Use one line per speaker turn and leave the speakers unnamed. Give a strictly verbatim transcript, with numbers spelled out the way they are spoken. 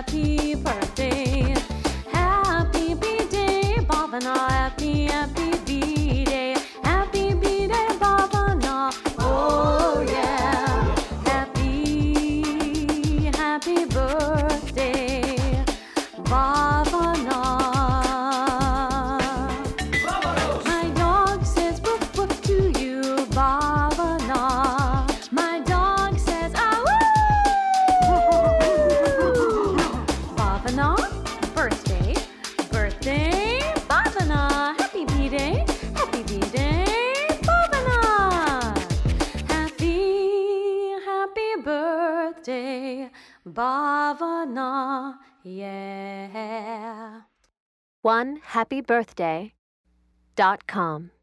happy birthday. Happy B-Day, Bhavana. Happy, happy B-Day. Happy B-Day, Bhavana. Oh yeah. Happy, happy birthday, Bhavana. My dog says woof woof to you, Bhavana. My dog says ah woo. Bhavana, birthday, birthday, Bhavana. Happy B-Day, happy B-Day, Bhavana. Happy, happy birthday, Bhavana. Yeah.
one happy birthday dot com